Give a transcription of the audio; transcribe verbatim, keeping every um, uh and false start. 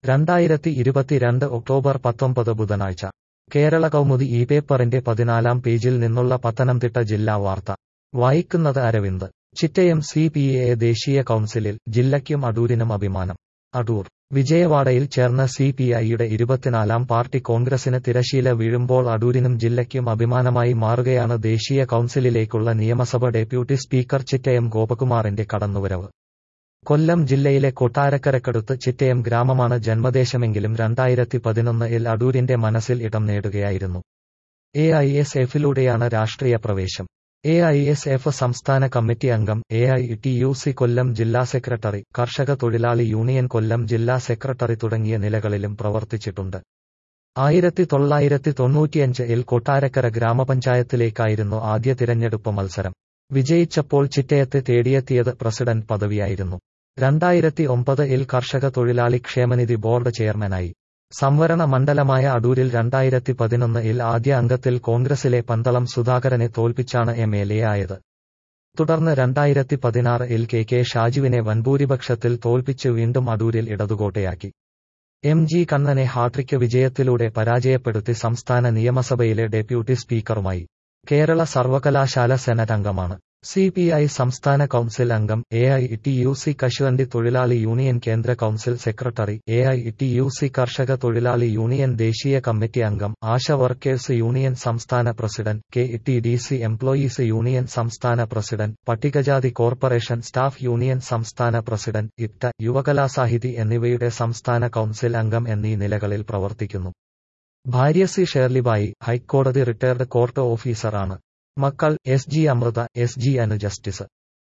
രണ്ടായിരത്തി ഇരുപത്തിരണ്ട് ഒക്ടോബർ പത്തൊമ്പത് ബുധനാഴ്ച കേരള കൗമുദി ഈ പേപ്പറിന്റെ പതിനാലാം പേജിൽ നിന്നുള്ള പത്തനംതിട്ട ജില്ലാ വാർത്ത വായിക്കുന്നത് Aravind. Chittayam C P I ദേശീയ കൗൺസിലിൽ ജില്ലയ്ക്കും അടൂരിനും അഭിമാനം. അടൂർ വിജയവാഡയിൽ ചേർന്ന സി പി ഐയുടെ ഇരുപത്തിനാലാം പാർട്ടി കോൺഗ്രസിന് തിരശീല വീഴുമ്പോൾ അടൂരിനും ജില്ലയ്ക്കും അഭിമാനമായി മാറുകയാണ് ദേശീയ കൗൺസിലിലേക്കുള്ള നിയമസഭ ഡെപ്യൂട്ടി സ്പീക്കർ ചിറ്റയം ഗോപകുമാറിന്റെ കടന്നുവരവ്. കൊല്ലം ജില്ലയിലെ കൊട്ടാരക്കരക്കടുത്ത് ചിറ്റയം ഗ്രാമമാണ് ജന്മദേശമെങ്കിലും രണ്ടായിരത്തി പതിനൊന്നിൽ അടൂരിന്റെ മനസ്സിൽ ഇടം നേടുകയായിരുന്നു. എ ഐ എസ് എഫിലൂടെയാണ് രാഷ്ട്രീയ പ്രവേശം. എ ഐ എസ് എഫ് സംസ്ഥാന കമ്മിറ്റി അംഗം, A I T U C Kollam ജില്ലാ സെക്രട്ടറി, കർഷക തൊഴിലാളി യൂണിയൻ കൊല്ലം ജില്ലാ സെക്രട്ടറി തുടങ്ങിയ നിലകളിലും പ്രവർത്തിച്ചിട്ടുണ്ട്. ആയിരത്തി തൊള്ളായിരത്തി തൊണ്ണൂറ്റിയഞ്ചിൽ കൊട്ടാരക്കര ഗ്രാമപഞ്ചായത്തിലേക്കായിരുന്നു ആദ്യ തിരഞ്ഞെടുപ്പ് മത്സരം. വിജയിച്ചപ്പോൾ ചിറ്റയത്തെ തേടിയെത്തിയത് പ്രസിഡന്റ് പദവിയായിരുന്നു. രണ്ടായിരത്തി ഒമ്പതിൽ കർഷക തൊഴിലാളി ക്ഷേമനിധി ബോർഡ് ചെയർമാനായി. സംവരണ മണ്ഡലമായ അടൂരിൽ രണ്ടായിരത്തി പതിനൊന്നിൽ ആദ്യ അംഗത്തിൽ കോൺഗ്രസിലെ പന്തളം സുധാകരനെ തോൽപ്പിച്ചാണ് എം എൽ എ ആയത്. തുടർന്ന് രണ്ടായിരത്തി പതിനാറിൽ കെ കെ ഷാജുവിനെ വൻഭൂരിപക്ഷത്തിൽ തോൽപ്പിച്ച് വീണ്ടും അടൂരിൽ ഇടതുകോട്ടയാക്കി. എം ജി കണ്ണനെ ഹാട്രിക് വിജയത്തിലൂടെ പരാജയപ്പെടുത്തി സംസ്ഥാന നിയമസഭയിലെ ഡെപ്യൂട്ടി സ്പീക്കറുമായി. കേരള സർവകലാശാല സെനറ്റ് അംഗമാണ്. സി പി ഐ സംസ്ഥാന കൗൺസിൽ അംഗം, A I T U C കശുവണ്ടി തൊഴിലാളി യൂണിയൻ കേന്ദ്ര council secretary, A I T U C കർഷക തൊഴിലാളി യൂണിയൻ ദേശീയ കമ്മിറ്റി അംഗം, ആശ വർക്കേഴ്സ് യൂണിയൻ സംസ്ഥാന president, K T D C employees union സംസ്ഥാന പ്രസിഡന്റ്, പട്ടികജാതി കോർപ്പറേഷൻ സ്റ്റാഫ് യൂണിയൻ സംസ്ഥാന പ്രസിഡന്റ്, ഇപ്റ്റ, യുവകലാസാഹിതി എന്നിവയുടെ സംസ്ഥാന കൗൺസിൽ അംഗം എന്നീ നിലകളിൽ പ്രവർത്തിക്കുന്നു. ഭാര്യ സി ഷേർലിബായി ഹൈക്കോടതി റിട്ടയർഡ് കോർട്ട് ഓഫീസർ ആണ്. മക്കൾ S G Amrita, S G Anu justice.